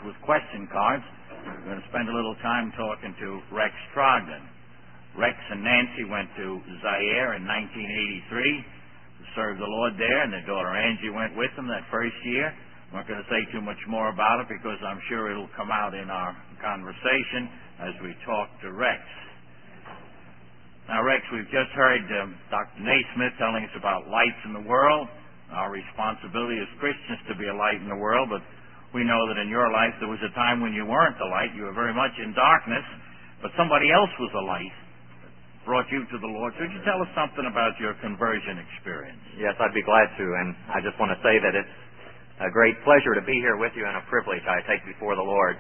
with question cards. We're going to spend a little time talking to Rex Trogdon. Rex and Nancy went to Zaire in 1983 to serve the Lord there, and their daughter Angie went with them that first year. I'm not going to say too much more about it because I'm sure it'll come out in our conversation as we talk to Rex. Now, Rex, we've just heard Dr. Naismith telling us about lights in the world, our responsibility as Christians to be a light in the world, but we know that in your life there was a time when you weren't the light. You were very much in darkness, but somebody else was the light that brought you to the Lord. So would you tell us something about your conversion experience? Yes, I'd be glad to, and I just want to say that it's a great pleasure to be here with you and a privilege I take before the Lord.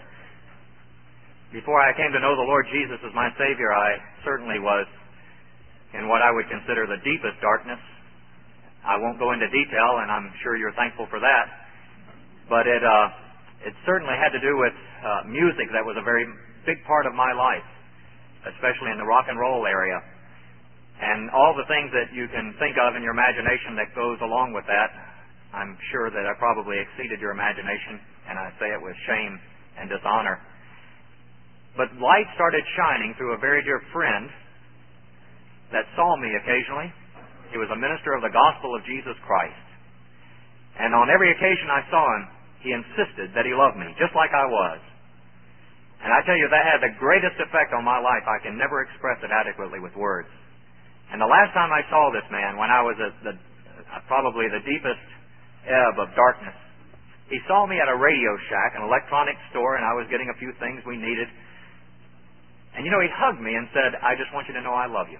Before I came to know the Lord Jesus as my Savior, I certainly was in what I would consider the deepest darkness. I won't go into detail, and I'm sure you're thankful for that, but it certainly had to do with music. That was a very big part of my life, especially in the rock and roll area. And all the things that you can think of in your imagination that goes along with that, I'm sure that I probably exceeded your imagination, and I say it with shame and dishonor. But light started shining through a very dear friend that saw me occasionally. He was a minister of the gospel of Jesus Christ. And on every occasion I saw him, he insisted that he loved me, just like I was. And I tell you, that had the greatest effect on my life. I can never express it adequately with words. And the last time I saw this man, when I was at probably the deepest ebb of darkness, he saw me at a Radio Shack, an electronics store, and I was getting a few things we needed. And he hugged me and said, "I just want you to know I love you."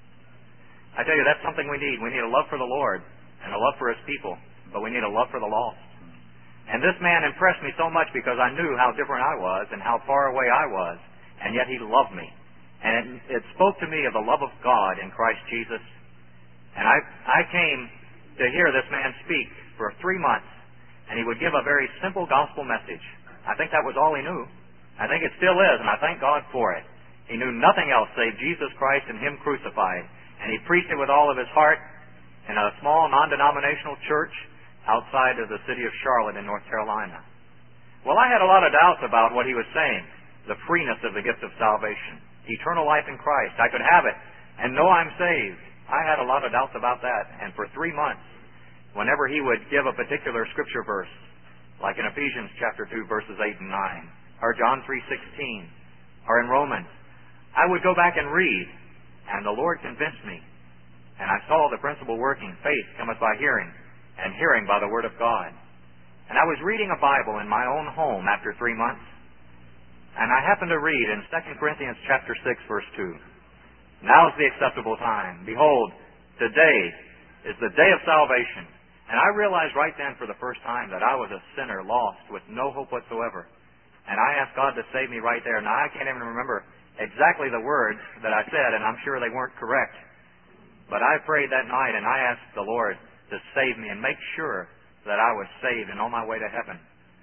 I tell you, that's something we need. We need a love for the Lord and a love for His people, but we need a love for the lost. And this man impressed me so much because I knew how different I was and how far away I was, and yet he loved me. And it spoke to me of the love of God in Christ Jesus. And I came to hear this man speak for 3 months, and he would give a very simple gospel message. I think that was all he knew. I think it still is, and I thank God for it. He knew nothing else save Jesus Christ and Him crucified. And he preached it with all of his heart in a small, non-denominational church outside of the city of Charlotte in North Carolina. Well, I had a lot of doubts about what he was saying, the freeness of the gift of salvation, eternal life in Christ. I could have it and know I'm saved. I had a lot of doubts about that. And for 3 months, whenever he would give a particular scripture verse, like in Ephesians chapter 2, verses 8 and 9, or John 3:16, or in Romans, I would go back and read, and the Lord convinced me. And I saw the principle working, faith cometh by hearing, and hearing by the Word of God. And I was reading a Bible in my own home after 3 months, and I happened to read in 2 Corinthians chapter 6, verse 2, "Now is the acceptable time. Behold, today is the day of salvation." And I realized right then for the first time that I was a sinner lost with no hope whatsoever. And I asked God to save me right there. Now, I can't even remember exactly the words that I said, and I'm sure they weren't correct. But I prayed that night, and I asked the Lord to save me and make sure that I was saved and on my way to heaven.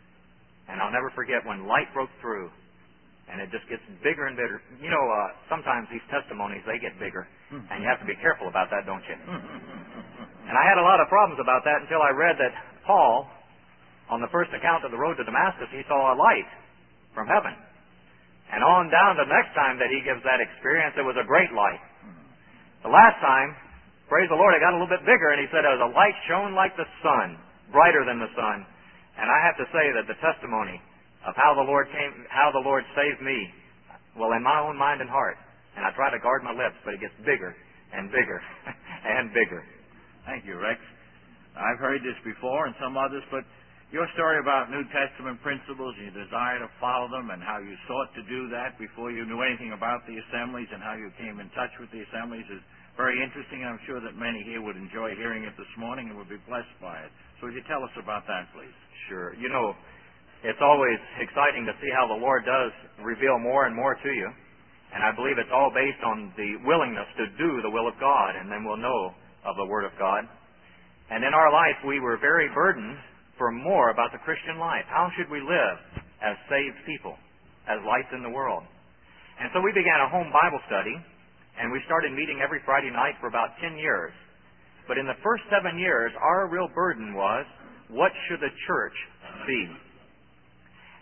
And I'll never forget when light broke through, and it just gets bigger and bigger. Sometimes these testimonies, they get bigger, and you have to be careful about that, don't you? And I had a lot of problems about that until I read that Paul, on the first account of the road to Damascus, he saw a light from heaven. And on down to the next time that he gives that experience, it was a great light. The last time, praise the Lord, it got a little bit bigger, and he said, "As a light shone like the sun, brighter than the sun." And I have to say that the testimony of how the Lord saved me, well, in my own mind and heart, and I try to guard my lips, but it gets bigger and bigger and bigger. Thank you, Rex. I've heard this before and some others, but your story about New Testament principles, your desire to follow them, and how you sought to do that before you knew anything about the assemblies, and how you came in touch with the assemblies is very interesting. I'm sure that many here would enjoy hearing it this morning and would be blessed by it. So would you tell us about that, please? Sure. It's always exciting to see how the Lord does reveal more and more to you. And I believe it's all based on the willingness to do the will of God, and then we'll know of the Word of God. And in our life, we were very burdened for more about the Christian life. How should we live as saved people, as lights in the world? And so we began a home Bible study, and we started meeting every Friday night for about 10 years. But in the first 7 years, our real burden was, what should the church be?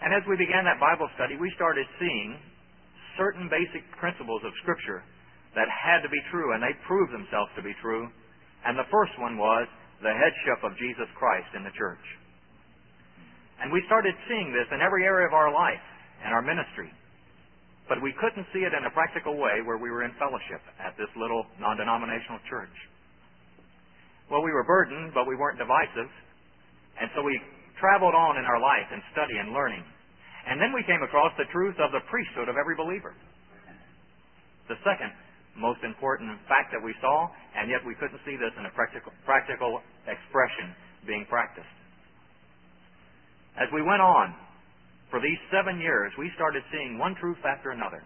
And as we began that Bible study, we started seeing certain basic principles of Scripture that had to be true, and they proved themselves to be true. And the first one was the headship of Jesus Christ in the church. And we started seeing this in every area of our life and our ministry. But we couldn't see it in a practical way where we were in fellowship at this little non-denominational church. Well, we were burdened, but we weren't divisive. And so we traveled on in our life in study and learning. And then we came across the truth of the priesthood of every believer. The second most important fact that we saw, and yet we couldn't see this in a practical expression being practiced. As we went on, for these 7 years, we started seeing one truth after another.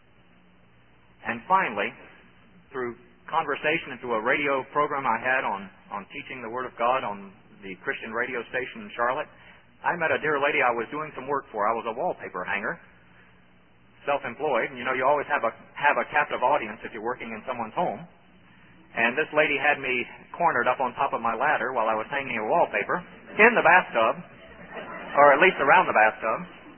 And finally, through conversation and through a radio program I had on teaching the Word of God on the Christian radio station in Charlotte, I met a dear lady I was doing some work for. I was a wallpaper hanger, self-employed, and you always have a captive audience if you're working in someone's home. And this lady had me cornered up on top of my ladder while I was hanging a wallpaper in the bathtub, or at least around the bathtub.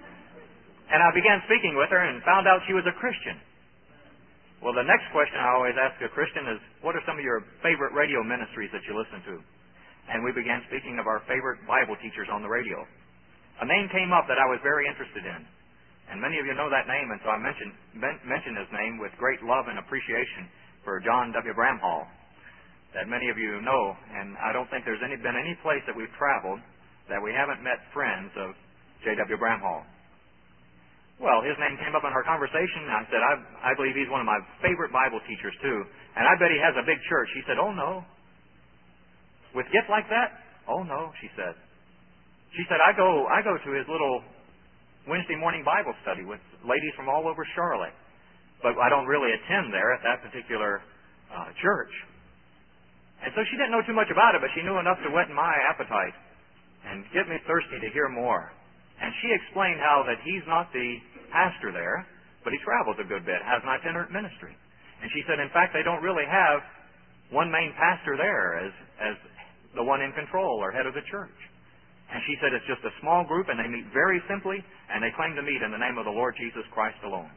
And I began speaking with her and found out she was a Christian. Well, the next question I always ask a Christian is, what are some of your favorite radio ministries that you listen to? And we began speaking of our favorite Bible teachers on the radio. A name came up that I was very interested in. And many of you know that name, and so I mentioned his name with great love and appreciation for John W. Bramhall, that many of you know. And I don't think there's been any place that we've traveled that we haven't met friends of J.W. Bramhall. Well, his name came up in our conversation, and I said, I believe he's one of my favorite Bible teachers, too. And I bet he has a big church. He said, oh, no. With gifts like that? Oh, no, she said. She said, I go to his little Wednesday morning Bible study with ladies from all over Charlotte. But I don't really attend there at that particular church. And so she didn't know too much about it, but she knew enough to whet my appetite and get me thirsty to hear more. And she explained how that he's not the pastor there, but he travels a good bit, has an itinerant ministry. And she said, in fact, they don't really have one main pastor there as the one in control or head of the church. And she said it's just a small group, and they meet very simply, and they claim to meet in the name of the Lord Jesus Christ alone.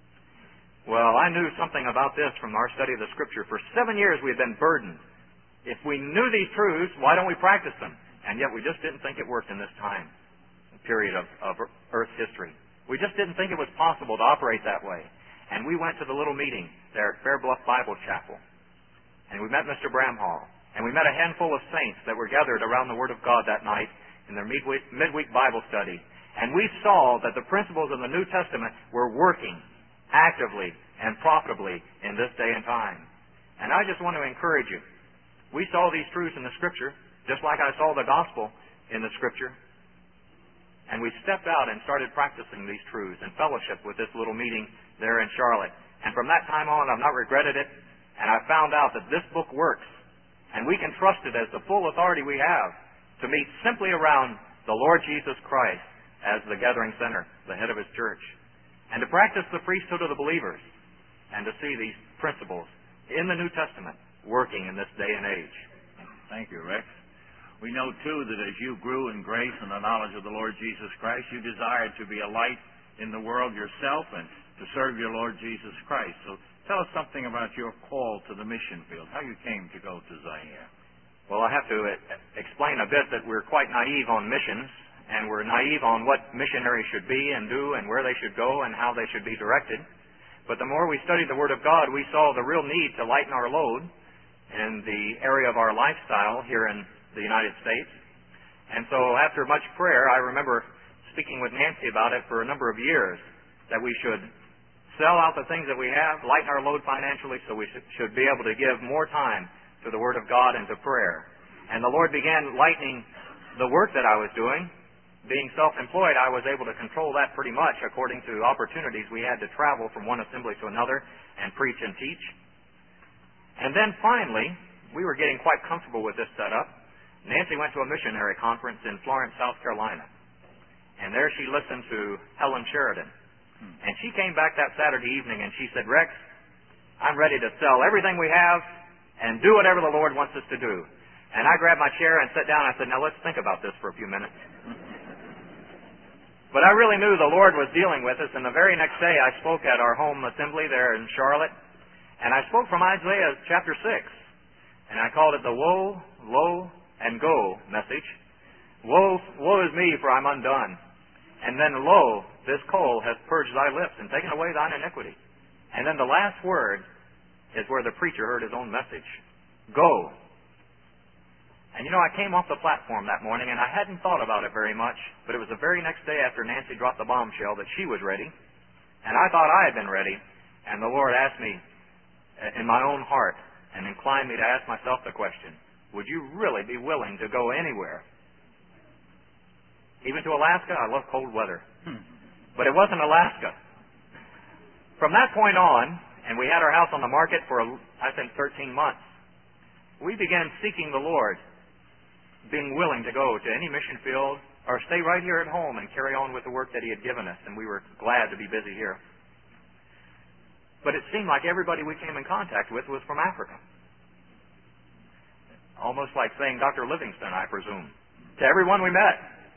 Well, I knew something about this from our study of the Scripture. For 7 years we had been burdened. If we knew these truths, why don't we practice them? And yet we just didn't think it worked in this time period of Earth's history. We just didn't think it was possible to operate that way. And we went to the little meeting there at Fair Bluff Bible Chapel. And we met Mr. Bramhall. And we met a handful of saints that were gathered around the Word of God that night in their midweek Bible study. And we saw that the principles of the New Testament were working actively and profitably in this day and time. And I just want to encourage you. We saw these truths in the Scripture, just like I saw the gospel in the Scripture. And we stepped out and started practicing these truths in fellowship with this little meeting there in Charlotte. And from that time on, I've not regretted it. And I found out that this book works. And we can trust it as the full authority we have to meet simply around the Lord Jesus Christ as the gathering center, the head of His church. And to practice the priesthood of the believers. And to see these principles in the New Testament working in this day and age. Thank you, Rex. We know, too, that as you grew in grace and the knowledge of the Lord Jesus Christ, you desired to be a light in the world yourself and to serve your Lord Jesus Christ. So tell us something about your call to the mission field, how you came to go to Zaire. Well, I have to explain a bit that we're quite naive on missions, and we're naive on what missionaries should be and do and where they should go and how they should be directed. But the more we studied the Word of God, we saw the real need to lighten our load in the area of our lifestyle here in the United States. And so after much prayer, I remember speaking with Nancy about it for a number of years, that we should sell out the things that we have, lighten our load financially, so we should be able to give more time to the Word of God and to prayer. And the Lord began lightening the work that I was doing. Being self-employed, I was able to control that pretty much according to opportunities we had to travel from one assembly to another and preach and teach. And then finally, we were getting quite comfortable with this setup. Nancy went to a missionary conference in Florence, South Carolina. And there she listened to Helen Sheridan. And she came back that Saturday evening and she said, Rex, I'm ready to sell everything we have and do whatever the Lord wants us to do. And I grabbed my chair and sat down. I said, now let's think about this for a few minutes. But I really knew the Lord was dealing with us, and the very next day I spoke at our home assembly there in Charlotte, and I spoke from Isaiah chapter 6, and I called it the Woe, Lo, and Go message. Woe is me, for I'm undone. And then, lo, this coal has purged thy lips and taken away thine iniquity. And then the last word is where the preacher heard his own message. Go. And I came off the platform that morning, and I hadn't thought about it very much, but it was the very next day after Nancy dropped the bombshell that she was ready, and I thought I had been ready, and the Lord asked me in my own heart and inclined me to ask myself the question, would you really be willing to go anywhere? Even to Alaska? I love cold weather. But it wasn't Alaska. From that point on, and we had our house on the market for, I think, 13 months, we began seeking the Lord, being willing to go to any mission field or stay right here at home and carry on with the work that He had given us, and we were glad to be busy here. But it seemed like everybody we came in contact with was from Africa. Almost like saying Dr. Livingston, I presume, to everyone we met.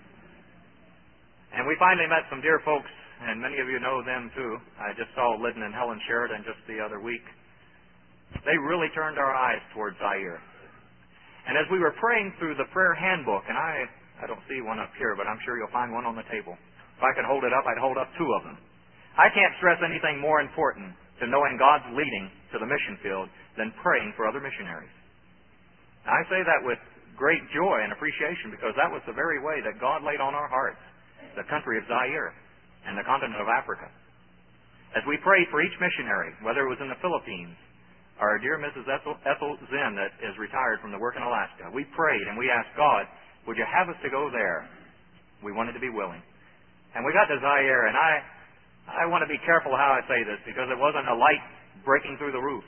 And we finally met some dear folks, and many of you know them too. I just saw Lyndon and Helen Sheridan just the other week. They really turned our eyes towards Zaire. And as we were praying through the prayer handbook, and I don't see one up here, but I'm sure you'll find one on the table. If I could hold it up, I'd hold up 2 of them. I can't stress anything more important to knowing God's leading to the mission field than praying for other missionaries. I say that with great joy and appreciation because that was the very way that God laid on our hearts the country of Zaire and the continent of Africa. As we prayed for each missionary, whether it was in the Philippines, our dear Mrs. Ethel Zinn that is retired from the work in Alaska, we prayed and we asked God, would you have us to go there? We wanted to be willing. And we got to Zaire, and I want to be careful how I say this because it wasn't a light breaking through the roof.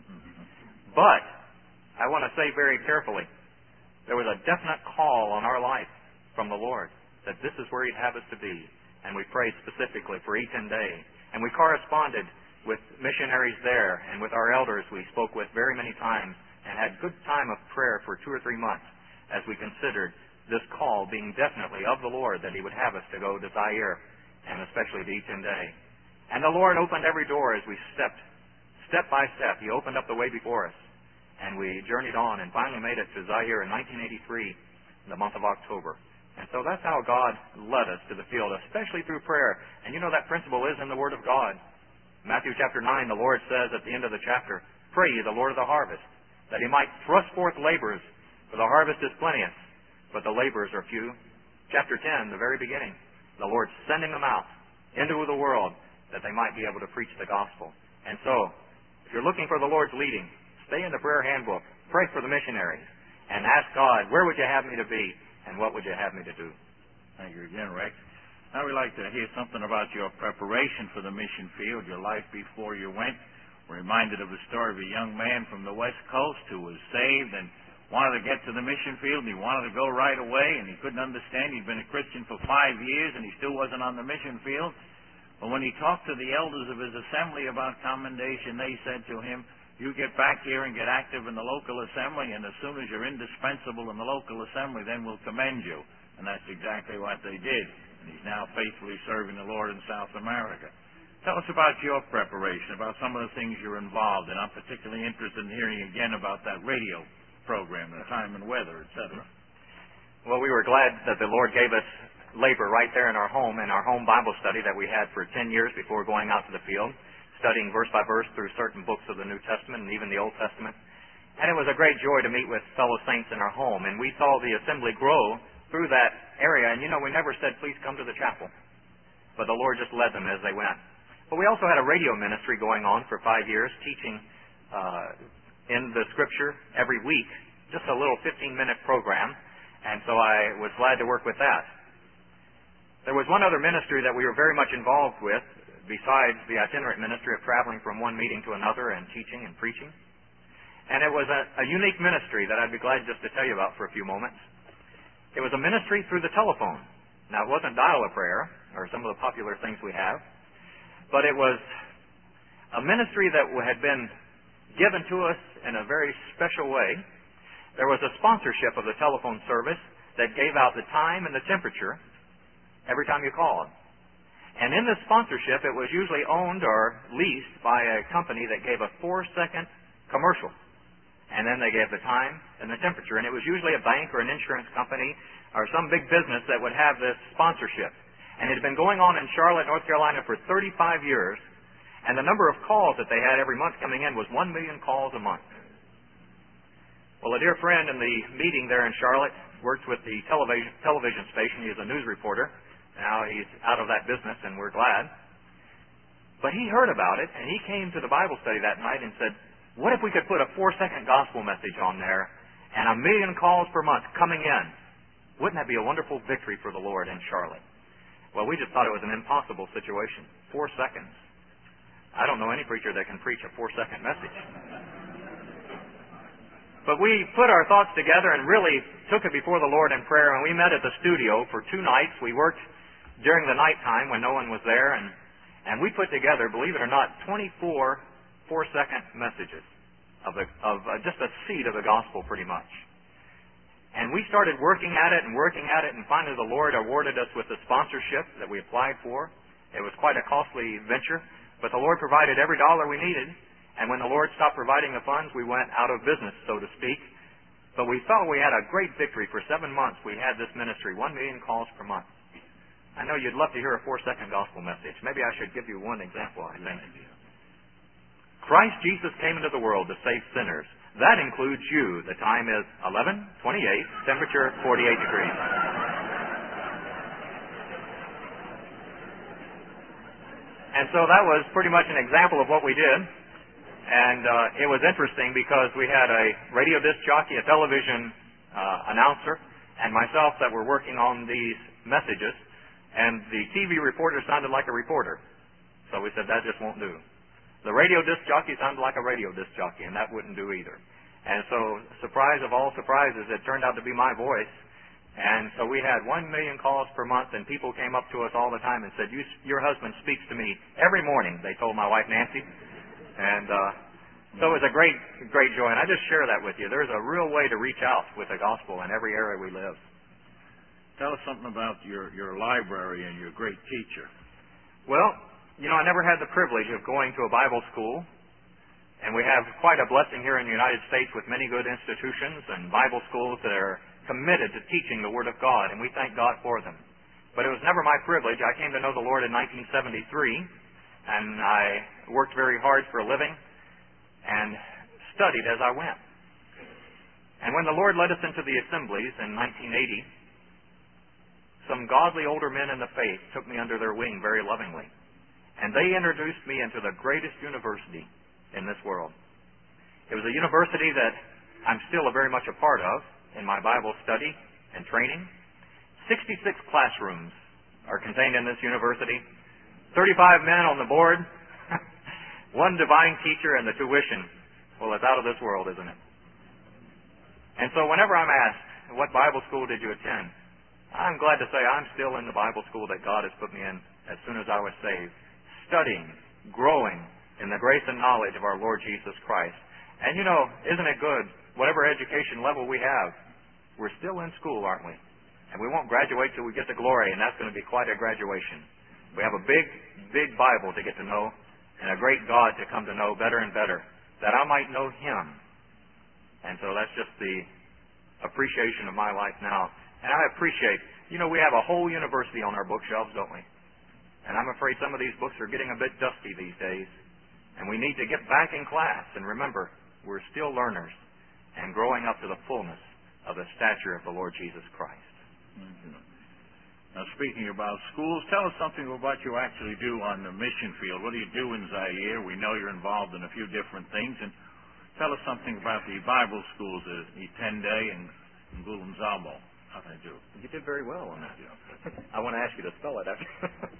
But I want to say very carefully, there was a definite call on our life from the Lord that this is where He'd have us to be. And we prayed specifically for Iten Day. And we corresponded with missionaries there and with our elders we spoke with very many times and had good time of prayer for 2 or 3 months as we considered this call being definitely of the Lord that He would have us to go to Zaire and especially to Iten Day. And the Lord opened every door as we stepped, step by step. He opened up the way before us and we journeyed on and finally made it to Zaire in 1983 in the month of October. And so that's how God led us to the field, especially through prayer. And you know that principle is in the Word of God. Matthew chapter 9, the Lord says at the end of the chapter, pray ye the Lord of the harvest, that He might thrust forth laborers, for the harvest is plenteous, but the laborers are few. Chapter 10, the very beginning, the Lord sending them out into the world that they might be able to preach the gospel. And so, if you're looking for the Lord's leading, stay in the prayer handbook, pray for the missionaries, and ask God, where would you have me to be, and what would you have me to do? Thank you again, Rex. Now we'd like to hear something about your preparation for the mission field, your life before you went. We're reminded of the story of a young man from the West Coast who was saved and wanted to get to the mission field, and he wanted to go right away, and he couldn't understand. He'd been a Christian for 5 years, and he still wasn't on the mission field. But when he talked to the elders of his assembly about commendation, they said to him, you get back here and get active in the local assembly, and as soon as you're indispensable in the local assembly, then we'll commend you. And that's exactly what they did. And he's now faithfully serving the Lord in South America. Tell us about your preparation, about some of the things you're involved in. I'm particularly interested in hearing again about that radio program, the time and weather, etc. Well, we were glad that the Lord gave us labor right there in our home Bible study that we had for 10 years before going out to the field, studying verse by verse through certain books of the New Testament and even the Old Testament. And it was a great joy to meet with fellow saints in our home. And we saw the assembly grow through that area. And we never said, please come to the chapel. But the Lord just led them as they went. But we also had a radio ministry going on for 5 years, teaching in the Scripture every week, just a little 15-minute program. And so I was glad to work with that. There was one other ministry that we were very much involved with, besides the itinerant ministry of traveling from one meeting to another and teaching and preaching. And it was a unique ministry that I'd be glad just to tell you about for a few moments. It was a ministry through the telephone. Now, it wasn't dial-a-prayer, or some of the popular things we have, but it was a ministry that had been given to us in a very special way. There was a sponsorship of the telephone service that gave out the time and the temperature every time you called. And in this sponsorship, it was usually owned or leased by a company that gave a 4-second commercial. And then they gave the time and the temperature. And it was usually a bank or an insurance company or some big business that would have this sponsorship. And it had been going on in Charlotte, North Carolina for 35 years. And the number of calls that they had every month coming in was 1 million calls a month. Well, a dear friend in the meeting there in Charlotte worked with the television station. He is a news reporter. Now he's out of that business, and we're glad. But he heard about it, and he came to the Bible study that night and said, what if we could put a 4-second gospel message on there and 1 million calls per month coming in? Wouldn't that be a wonderful victory for the Lord in Charlotte? Well, we just thought it was an impossible situation. 4 seconds. I don't know any preacher that can preach a 4-second message. But we put our thoughts together and really took it before the Lord in prayer, and we met at the studio for 2 nights. We worked during the nighttime when no one was there, and we put together, believe it or not, 24 4-second messages of just a seed of the gospel, pretty much. And we started working at it, and finally the Lord awarded us with the sponsorship that we applied for. It was quite a costly venture, but the Lord provided every dollar we needed. And when the Lord stopped providing the funds, we went out of business, so to speak. But we felt we had a great victory. For 7 months, we had this ministry, 1 million calls per month. I know you'd love to hear a 4-second gospel message. Maybe I should give you one example, I think. Christ Jesus came into the world to save sinners. That includes you. The time is 11:28, temperature 48 degrees. And so that was pretty much an example of what we did. And it was interesting because we had a radio disc jockey, a television announcer, and myself that were working on these messages. And the TV reporter sounded like a reporter. So we said, that just won't do. The radio disc jockey sounded like a radio disc jockey, and that wouldn't do either. And so, surprise of all surprises, it turned out to be my voice. And so we had 1 million calls per month, and people came up to us all the time and said, your husband speaks to me every morning, they told my wife Nancy. And so it was a great, great joy. And I just share that with you. There's a real way to reach out with the gospel in every area we live. Tell us something about your library and your great teacher. Well, I never had the privilege of going to a Bible school. And we have quite a blessing here in the United States with many good institutions and Bible schools that are committed to teaching the Word of God, and we thank God for them. But it was never my privilege. I came to know the Lord in 1973, and I worked very hard for a living and studied as I went. And when the Lord led us into the assemblies in 1980, some godly older men in the faith took me under their wing very lovingly. And they introduced me into the greatest university in this world. It was a university that I'm still very much a part of in my Bible study and training. 66 classrooms are contained in this university. 35 men on the board. 1 divine teacher, and the tuition. Well, it's out of this world, isn't it? And so whenever I'm asked, what Bible school did you attend? I'm glad to say I'm still in the Bible school that God has put me in as soon as I was saved. Studying, growing in the grace and knowledge of our Lord Jesus Christ. And isn't it good? Whatever education level we have, we're still in school, aren't we? And we won't graduate till we get to glory, and that's going to be quite a graduation. We have a big, big Bible to get to know, and a great God to come to know better and better, that I might know Him. And so that's just the appreciation of my life now. And I appreciate, we have a whole university on our bookshelves, don't we? And I'm afraid some of these books are getting a bit dusty these days. And we need to get back in class and remember, we're still learners and growing up to the fullness of the stature of the Lord Jesus Christ. Mm-hmm. Now, speaking about schools, tell us something about what you actually do on the mission field. What do you do in Zaire? We know you're involved in a few different things. And tell us something about the Bible schools at Itende and Gulumzabo. How do I do? You did very well on that. I want to ask you to spell it after.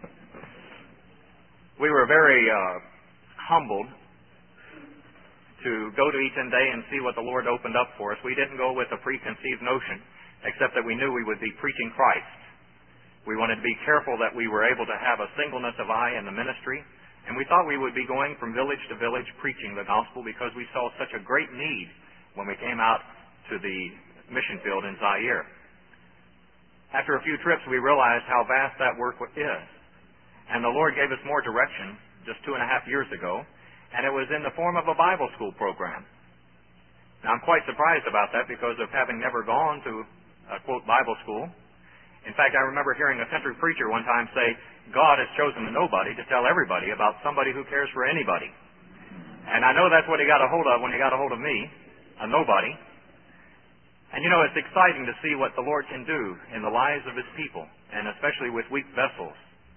We were very humbled to go to Itende and see what the Lord opened up for us. We didn't go with a preconceived notion, except that we knew we would be preaching Christ. We wanted to be careful that we were able to have a singleness of eye in the ministry, and we thought we would be going from village to village preaching the gospel because we saw such a great need when we came out to the mission field in Zaire. After a few trips, we realized how vast that work is. And the Lord gave us more direction just 2.5 years ago, and it was in the form of a Bible school program. Now, I'm quite surprised about that because of having never gone to a, quote, Bible school. In fact, I remember hearing a country preacher one time say, God has chosen a nobody to tell everybody about somebody who cares for anybody. And I know that's what he got a hold of when he got a hold of me, a nobody. And you know, it's exciting to see what the Lord can do in the lives of His people, and especially with weak vessels.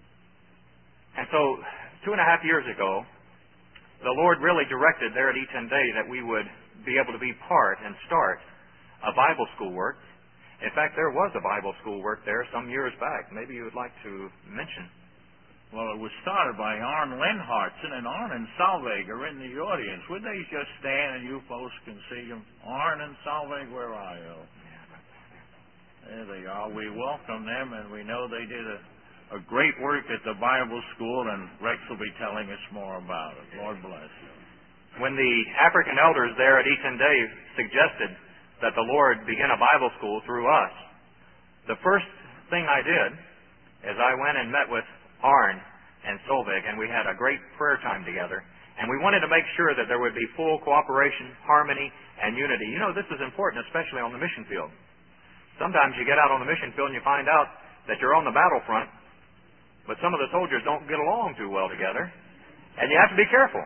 And so, 2.5 years ago, the Lord really directed there at Eton Day that we would be able to be part and start a Bible school work. In fact, there was a Bible school work there some years back. Maybe you would like to mention. Well, it was started by Arn Lindhartson, and Arn and Salveg are in the audience. Would they just stand and you folks can see them? Arn and Salveg, where are you? There they are. We welcome them, and we know they did a great work at the Bible school, and Rex will be telling us more about it. Lord bless you. When the African elders there at Eton Day suggested that the Lord begin a Bible school through us, the first thing I did is I went and met with Arn and Solveig, and we had a great prayer time together. And we wanted to make sure that there would be full cooperation, harmony, and unity. You know, this is important, especially on the mission field. Sometimes you get out on the mission field and you find out that you're on the battlefront, but some of the soldiers don't get along too well together, and you have to be careful.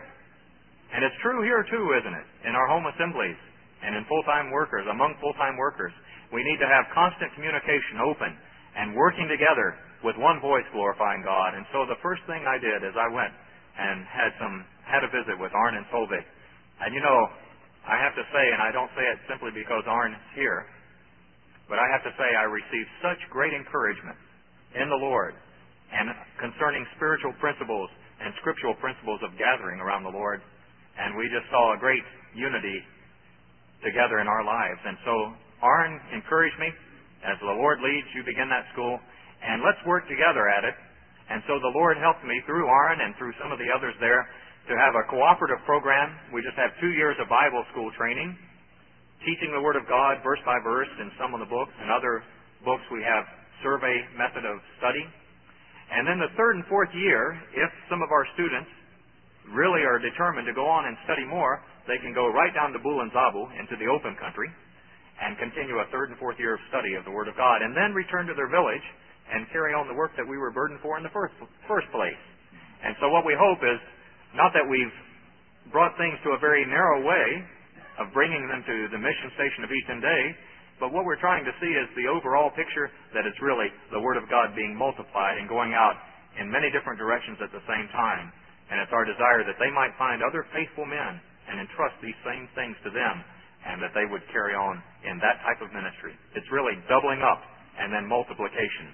And it's true here too, isn't it? In our home assemblies and in full-time workers, among full-time workers, we need to have constant communication, open, and working together with one voice glorifying God. And so the first thing I did is I went and had a visit with Arn and Solveig. And you know, I have to say, and I don't say it simply because Arn is here, but I have to say I received such great encouragement in the Lord and concerning spiritual principles and scriptural principles of gathering around the Lord. And we just saw a great unity together in our lives. And so Arn encouraged me, as the Lord leads, you begin that school, and let's work together at it. And so the Lord helped me through Arn and through some of the others there to have a cooperative program. We just have 2 years of Bible school training, teaching the Word of God verse by verse in some of the books. In other books we have survey method of study. And then the 3rd and 4th year, if some of our students really are determined to go on and study more, they can go right down to Bulanzabu into the open country and continue a 3rd and 4th year of study of the Word of God, and then return to their village and carry on the work that we were burdened for in the first place. And so what we hope is not that we've brought things to a very narrow way of bringing them to the mission station of Eton Day, but what we're trying to see is the overall picture that it's really the Word of God being multiplied and going out in many different directions at the same time. And it's our desire that they might find other faithful men and entrust these same things to them, and that they would carry on in that type of ministry. It's really doubling up and then multiplication.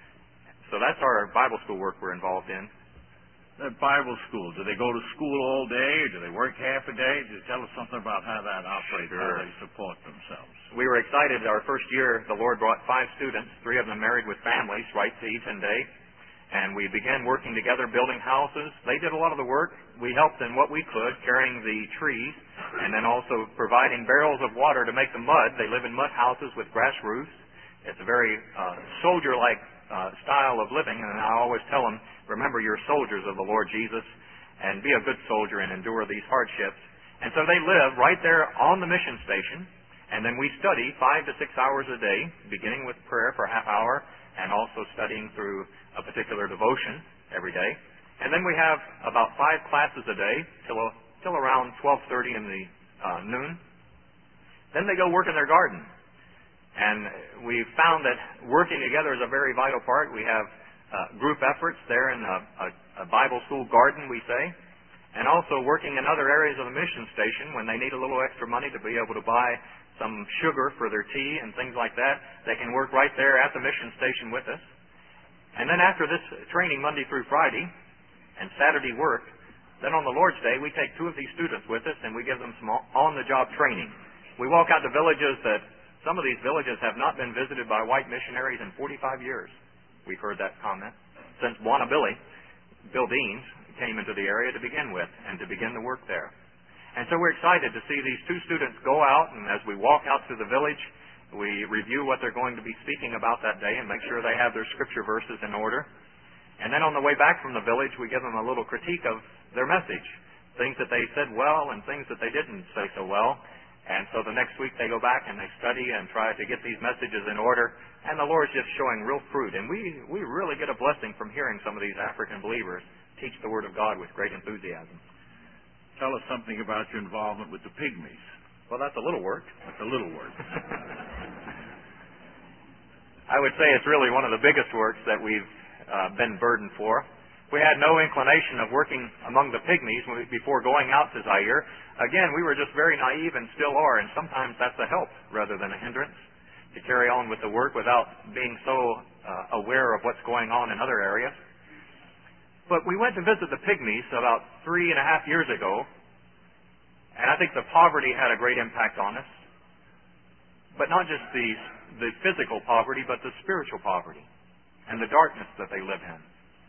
So that's our Bible school work we're involved in. That Bible school, do they go to school all day, or do they work half a day? Do you tell us something about how that operates, Sure. how they support themselves? We were excited. Our first year, the Lord brought 5 students, 3 of them married with families, right to Eton Day. And we began working together, building houses. They did a lot of the work. We helped in what we could, carrying the trees, and then also providing barrels of water to make the mud. They live in mud houses with grass roofs. It's a very soldier-like style of living, and I always tell them, remember you're soldiers of the Lord Jesus, and be a good soldier and endure these hardships. And so they live right there on the mission station, and then we study 5 to 6 hours a day, beginning with prayer for a half hour, and also studying through a particular devotion every day. And then we have about 5 classes a day till around 12:30 in the noon. Then they go work in their garden. And we found that working together is a very vital part. We have group efforts there in a Bible school garden, we say, and also working in other areas of the mission station when they need a little extra money to be able to buy some sugar for their tea and things like that. They can work right there at the mission station with us. And then after this training Monday through Friday and Saturday work, then on the Lord's Day we take 2 of these students with us and we give them some on-the-job training. We walk out to villages that some of these villages have not been visited by white missionaries in 45 years. We've heard that comment. Since Buona Billy, Bill Deans, came into the area to begin with and to begin the work there. And so we're excited to see these 2 students go out, and as we walk out to the village, we review what they're going to be speaking about that day and make sure they have their scripture verses in order. And then on the way back from the village, we give them a little critique of their message, things that they said well and things that they didn't say so well. And so the next week they go back and they study and try to get these messages in order, and the Lord's just showing real fruit. And we really get a blessing from hearing some of these African believers teach the Word of God with great enthusiasm. Tell us something about your involvement with the Pygmies. Well, that's a little work. That's a little work. I would say it's really one of the biggest works that we've been burdened for. We had no inclination of working among the Pygmies before going out to Zaire. Again, we were just very naive and still are, and sometimes that's a help rather than a hindrance to carry on with the work without being so aware of what's going on in other areas. But we went to visit the Pygmies about 3.5 years ago, and I think the poverty had a great impact on us. But not just the physical poverty, but the spiritual poverty and the darkness that they live in.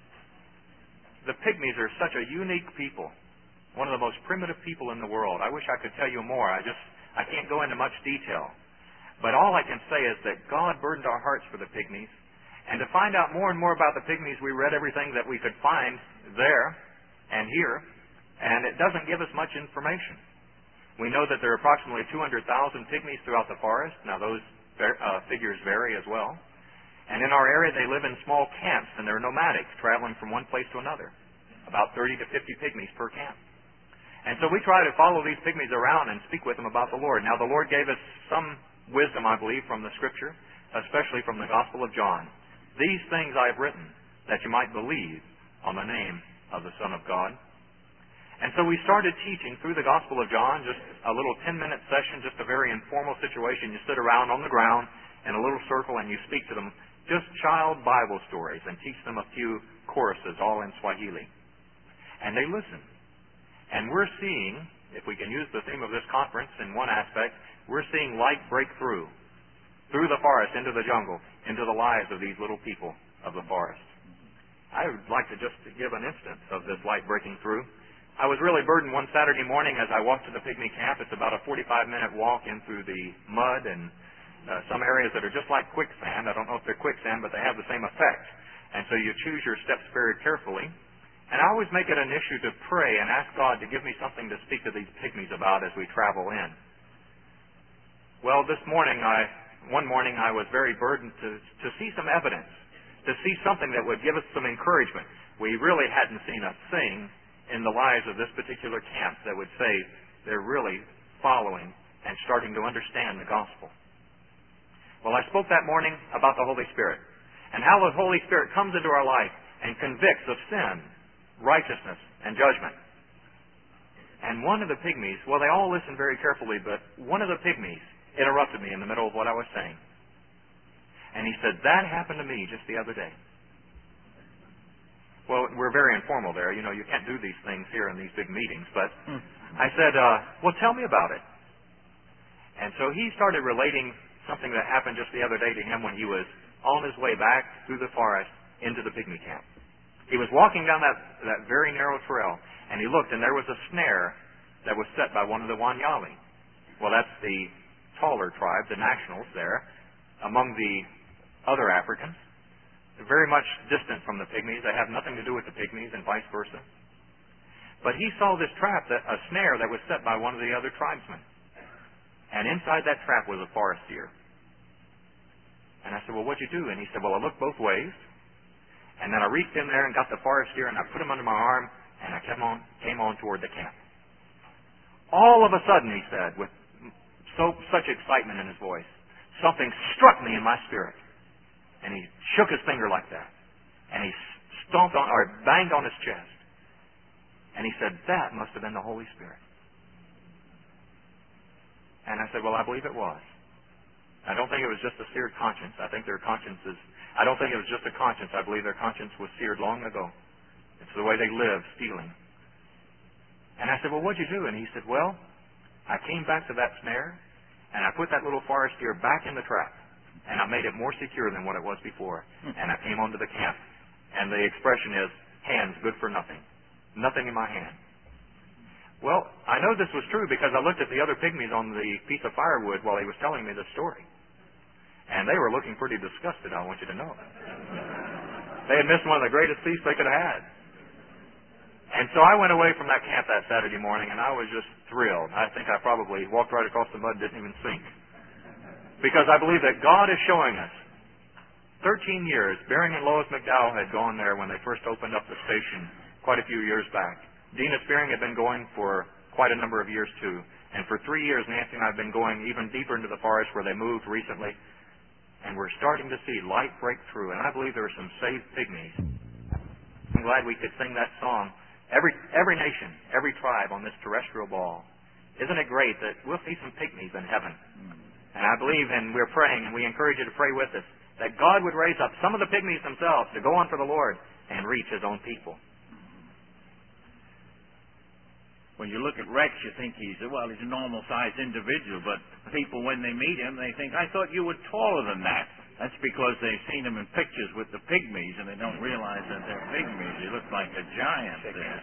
The Pygmies are such a unique people, one of the most primitive people in the world. I wish I could tell you more. I can't go into much detail. But all I can say is that God burdened our hearts for the Pygmies. And to find out more and more about the Pygmies, we read everything that we could find there and here, and it doesn't give us much information. We know that there are approximately 200,000 Pygmies throughout the forest. Now, those figures vary as well. And in our area, they live in small camps, and they're nomadic, traveling from one place to another. About 30 to 50 Pygmies per camp. And so we try to follow these Pygmies around and speak with them about the Lord. Now, the Lord gave us some wisdom, I believe, from the Scripture, especially from the Gospel of John. These things I have written, that you might believe on the name of the Son of God. And so we started teaching through the Gospel of John, just a little 10-minute session, just a very informal situation. You sit around on the ground in a little circle and you speak to them just child Bible stories and teach them a few choruses, all in Swahili. And they listen. And we're seeing, if we can use the theme of this conference in one aspect, we're seeing light break through the forest, into the jungle, into the lives of these little people of the forest. I would like to just give an instance of this light breaking through. I was really burdened one Saturday morning as I walked to the Pygmy camp. It's about a 45-minute walk in through the mud and some areas that are just like quicksand. I don't know if they're quicksand, but they have the same effect. And so you choose your steps very carefully. And I always make it an issue to pray and ask God to give me something to speak to these Pygmies about as we travel in. Well, one morning I was very burdened to see some evidence, to see something that would give us some encouragement. We really hadn't seen a thing in the lives of this particular camp that would say they're really following and starting to understand the gospel. Well, I spoke that morning about the Holy Spirit and how the Holy Spirit comes into our life and convicts of sin, righteousness, and judgment. And one of the Pygmies, well, they all listened very carefully, but one of the Pygmies interrupted me in the middle of what I was saying. And he said, "That happened to me just the other day." Well, we're very informal there. You know, you can't do these things here in these big meetings. But I said, well, tell me about it. And so he started relating something that happened just the other day to him when he was on his way back through the forest into the Pygmy camp. He was walking down that very narrow trail, and he looked, and there was a snare that was set by one of the Wanyali. Well, that's the taller tribe, the nationals there, among the other Africans. They're very much distant from the Pygmies. They have nothing to do with the Pygmies and vice versa. But he saw this trap, a snare that was set by one of the other tribesmen. And inside that trap was a forest deer. And I said, well, what'd you do? And he said, well, I looked both ways. And then I reached in there and got the forest deer and I put him under my arm and I came on toward the camp. All of a sudden, he said, with such excitement in his voice, something struck me in my spirit. And he shook his finger like that. And he banged on his chest. And he said, that must have been the Holy Spirit. And I said, well, I believe it was. I don't think it was just a seared conscience. I don't think it was just a conscience. I believe their conscience was seared long ago. It's the way they live, stealing. And I said, well, what'd you do? And he said, well, I came back to that snare, and I put that little forest deer back in the trap, and I made it more secure than what it was before. And I came onto the camp. And the expression is, hands good for nothing. Nothing in my hand. Well, I know this was true because I looked at the other Pygmies on the piece of firewood while he was telling me the story. And they were looking pretty disgusted, I want you to know. They had missed one of the greatest feasts they could have had. And so I went away from that camp that Saturday morning, and I was just thrilled. I think I probably walked right across the mud, didn't even sink. Because I believe that God is showing us. 13 years, Baring and Lois McDowell had gone there when they first opened up the station quite a few years back. Dina Spearing had been going for quite a number of years too. And for 3 years, Nancy and I have been going even deeper into the forest where they moved recently. And we're starting to see light break through. And I believe there are some saved pygmies. I'm glad we could sing that song. Every nation, every tribe on this terrestrial ball. Isn't it great that we'll see some pygmies in heaven? And I believe, and we're praying, and we encourage you to pray with us, that God would raise up some of the pygmies themselves to go on for the Lord and reach His own people. When you look at Rex, you think he's a normal-sized individual, but people, when they meet him, they think, I thought you were taller than that. That's because they've seen him in pictures with the pygmies, and they don't realize that they're pygmies. He looks like a giant there.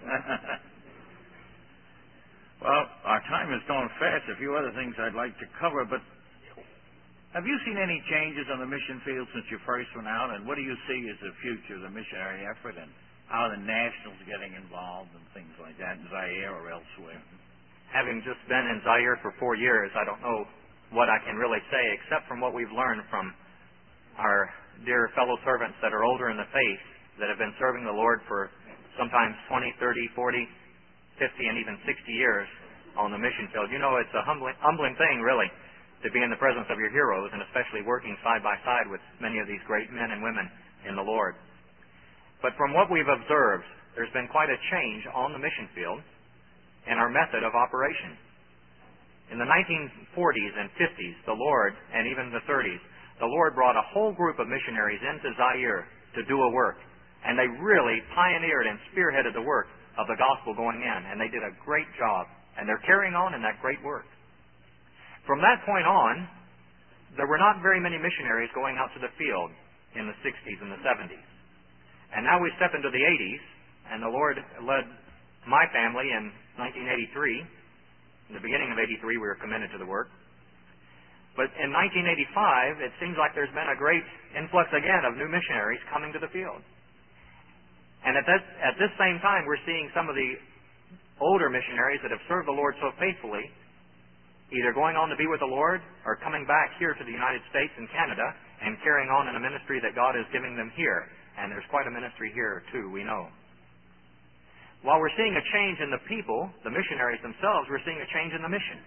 Well, our time is going fast. A few other things I'd like to cover, but have you seen any changes on the mission field since you first went out, and what do you see as the future of the missionary effort, and how are the nationals getting involved and things like that in Zaire or elsewhere? Having just been in Zaire for 4 years, I don't know what I can really say except from what we've learned from our dear fellow servants that are older in the faith, that have been serving the Lord for sometimes 20, 30, 40, 50, and even 60 years on the mission field. You know, it's a humbling thing, really, to be in the presence of your heroes, and especially working side by side with many of these great men and women in the Lord. But from what we've observed, there's been quite a change on the mission field in our method of operation. In the 1940s and 50s, the Lord, and even the 30s, the Lord brought a whole group of missionaries into Zaire to do a work. And they really pioneered and spearheaded the work of the gospel going in. And they did a great job. And they're carrying on in that great work. From that point on, there were not very many missionaries going out to the field in the 60s and the 70s. And now we step into the 80s, and the Lord led my family in 1983. In the beginning of 83, we were committed to the work. But in 1985, it seems like there's been a great influx again of new missionaries coming to the field. And at this same time, we're seeing some of the older missionaries that have served the Lord so faithfully either going on to be with the Lord or coming back here to the United States and Canada and carrying on in a ministry that God is giving them here. And there's quite a ministry here, too, we know. While we're seeing a change in the people, the missionaries themselves, we're seeing a change in the mission.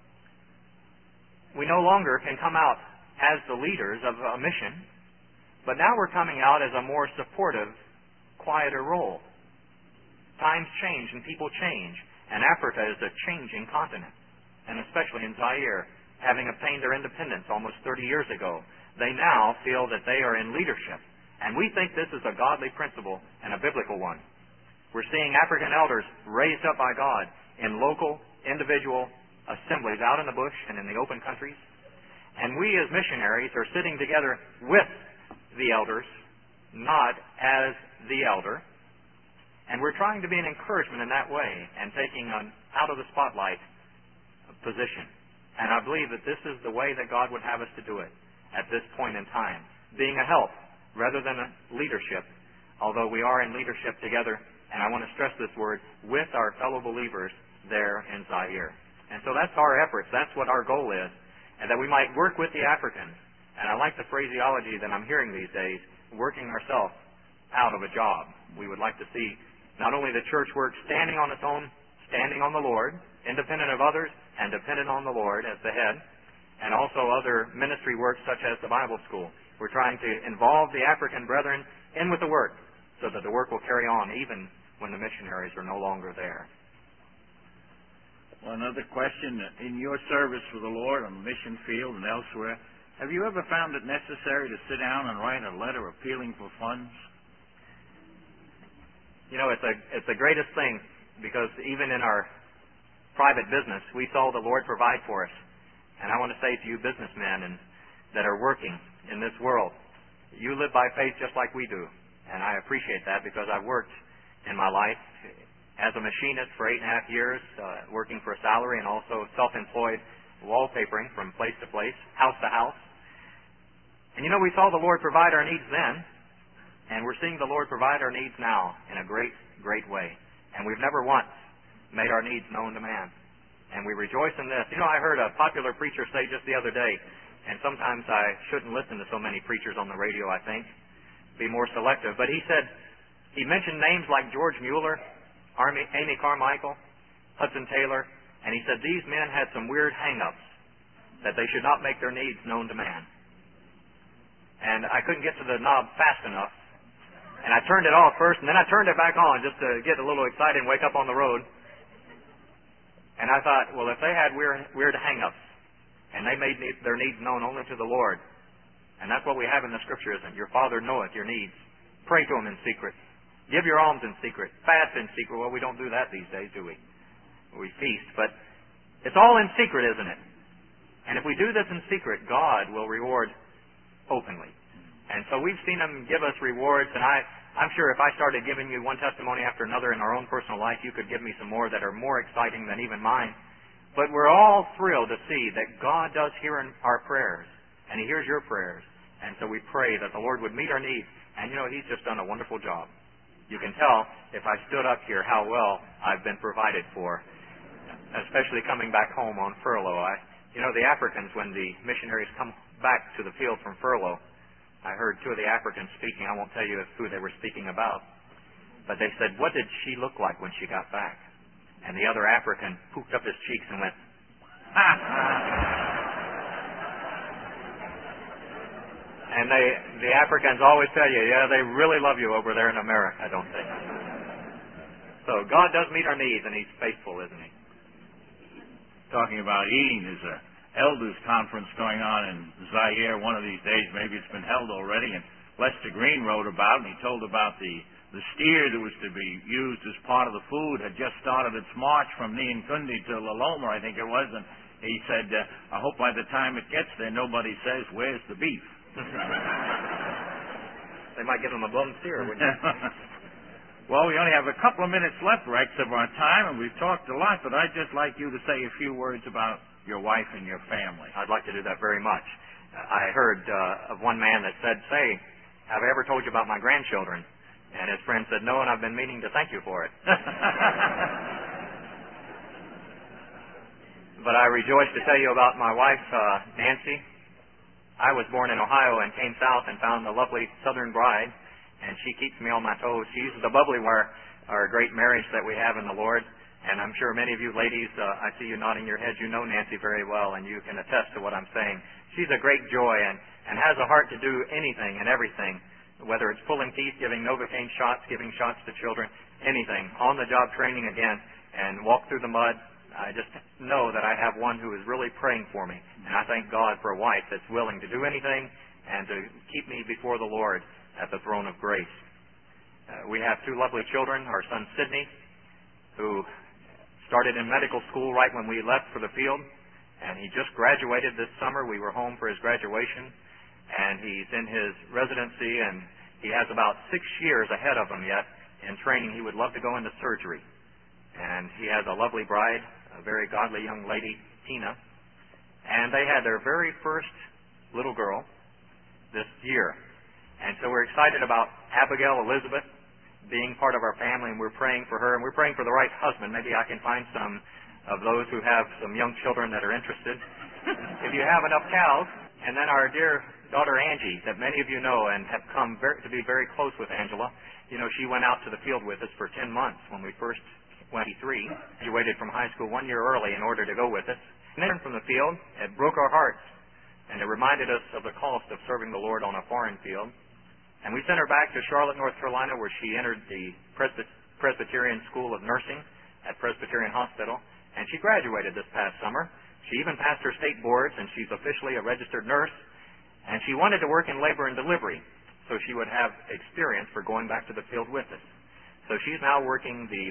We no longer can come out as the leaders of a mission, but now we're coming out as a more supportive, quieter role. Times change and people change, and Africa is a changing continent, and especially in Zaire, having obtained their independence almost 30 years ago, they now feel that they are in leadership. And we think this is a godly principle and a biblical one. We're seeing African elders raised up by God in local, individual assemblies out in the bush and in the open countries. And we as missionaries are sitting together with the elders, not as the elder. And we're trying to be an encouragement in that way and taking an out of the spotlight position. And I believe that this is the way that God would have us to do it at this point in time. Being a help rather than a leadership, although we are in leadership together, and I want to stress this word, with our fellow believers there in Zaire. And so that's our efforts. That's what our goal is. And that we might work with the Africans. And I like the phraseology that I'm hearing these days, working ourselves out of a job. We would like to see not only the church work standing on its own, standing on the Lord, independent of others, and dependent on the Lord as the head, and also other ministry works such as the Bible school. We're trying to involve the African brethren in with the work so that the work will carry on even when the missionaries are no longer there. Well, another question. In your service for the Lord on the mission field and elsewhere, have you ever found it necessary to sit down and write a letter appealing for funds? You know, it's the greatest thing, because even in our private business, we saw the Lord provide for us. And I want to say to you businessmen that are working in this world, you live by faith just like we do. And I appreciate that, because I've worked in my life as a machinist for 8.5 years, working for a salary, and also self-employed wallpapering from place to place, house to house. And you know, we saw the Lord provide our needs then, And we're seeing the Lord provide our needs now in a great, great way. And we've never once made our needs known to man. And we rejoice in this. You know, I heard a popular preacher say just the other day, and sometimes I shouldn't listen to so many preachers on the radio, I think. Be more selective. But he said, he mentioned names like George Mueller, Amy Carmichael, Hudson Taylor, and he said these men had some weird hang-ups that they should not make their needs known to man. And I couldn't get to the knob fast enough. And I turned it off first, and then I turned it back on just to get a little excited and wake up on the road. And I thought, well, if they had weird hang-ups, and they made their needs known only to the Lord, and that's what we have in the Scripture, isn't it? Your Father knoweth your needs. Pray to Him in secret. Give your alms in secret. Fast in secret. Well, we don't do that these days, do we? We feast. But it's all in secret, isn't it? And if we do this in secret, God will reward openly. And so we've seen Him give us rewards, and I'm sure if I started giving you one testimony after another in our own personal life, you could give me some more that are more exciting than even mine. But we're all thrilled to see that God does hear our prayers, and He hears your prayers. And so we pray that the Lord would meet our needs. And, you know, He's just done a wonderful job. You can tell, if I stood up here, how well I've been provided for, especially coming back home on furlough. You know, the Africans, when the missionaries come back to the field from furlough, I heard two of the Africans speaking. I won't tell you who they were speaking about. But they said, what did she look like when she got back? And the other African pooped up his cheeks and went, ha! And the Africans always tell you, yeah, they really love you over there in America, don't they? So God does meet our needs, and He's faithful, isn't He? Talking about eating, there's a elders conference going on in Zaire one of these days. Maybe it's been held already. And Lester Green wrote about it, and he told about the steer that was to be used as part of the food had just started its march from Niankundi to Loloma, I think it was. And he said, I hope by the time it gets there, nobody says, where's the beef? They might give them a bum steer, wouldn't they? Well, we only have a couple of minutes left, Rex, of our time, and we've talked a lot, but I'd just like you to say a few words about your wife and your family. I'd like to do that very much. I heard of one man that said, say, have I ever told you about my grandchildren? And his friend said, no, and I've been meaning to thank you for it. But I rejoice to tell you about my wife, Nancy. I was born in Ohio and came south and found a lovely southern bride, and she keeps me on my toes. She's the bubbly wire, our great marriage that we have in the Lord. And I'm sure many of you ladies, I see you nodding your heads, you know Nancy very well, and you can attest to what I'm saying. She's a great joy and has a heart to do anything and everything, whether it's pulling teeth, giving Novocaine shots, giving shots to children, anything. On-the-job training again, and walk through the mud. I just know that I have one who is really praying for me. And I thank God for a wife that's willing to do anything and to keep me before the Lord at the throne of grace. We have two lovely children. Our son Sidney, who started in medical school right when we left for the field. And he just graduated this summer. We were home for his graduation. And he's in his residency, and he has about 6 years ahead of him yet in training. He would love to go into surgery. And he has a lovely bride, a very godly young lady, Tina. And they had their very first little girl this year. And so we're excited about Abigail Elizabeth being part of our family, and we're praying for her, and we're praying for the right husband. Maybe I can find some of those who have some young children that are interested. If you have enough cows. And then our dear daughter Angie, that many of you know and have come to be very close with Angela. You know, she went out to the field with us for 10 months when we first went. 23, graduated from high school 1 year early in order to go with us. And then from the field, it broke our hearts, and it reminded us of the cost of serving the Lord on a foreign field. And we sent her back to Charlotte, North Carolina, where she entered the Presbyterian School of Nursing at Presbyterian Hospital, and she graduated this past summer. She even passed her state boards, and she's officially a registered nurse. And she wanted to work in labor and delivery, so she would have experience for going back to the field with us. So she's now working the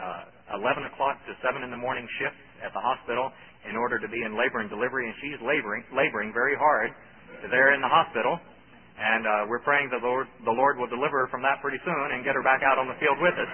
11 o'clock to 7 in the morning shift at the hospital in order to be in labor and delivery, and she's laboring very hard there in the hospital. And we're praying that the Lord will deliver her from that pretty soon and get her back out on the field with us.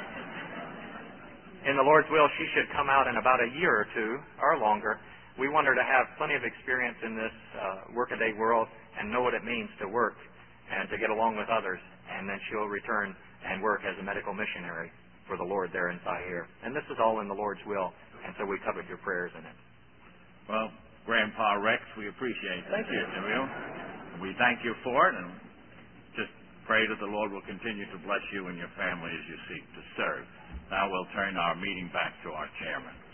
In the Lord's will, she should come out in about a year or two, or longer. We want her to have plenty of experience in this workaday world and know what it means to work and to get along with others. and then she'll return and work as a medical missionary for the Lord there in Zaire. And this is all in the Lord's will, and so we covet your prayers in it. Well, Grandpa Rex, we appreciate that. Thank you. We thank you for it, and just pray that the Lord will continue to bless you and your family as you seek to serve. Now we'll turn our meeting back to our chairman.